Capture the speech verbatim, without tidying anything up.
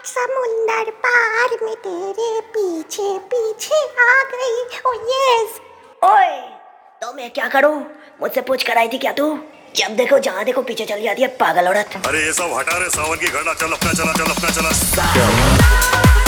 समुंदर पार में तेरे पीछे पीछे आ गई। Oh yes. ओए तो मैं क्या करूं? मुझसे पूछ कर आई थी क्या तू? जब देखो जहाँ देखो पीछे चली जाती है पागल औरत। अरे ये सब हटा रे, सावन की घड़ा, चल अपना चला, चल अपना चला।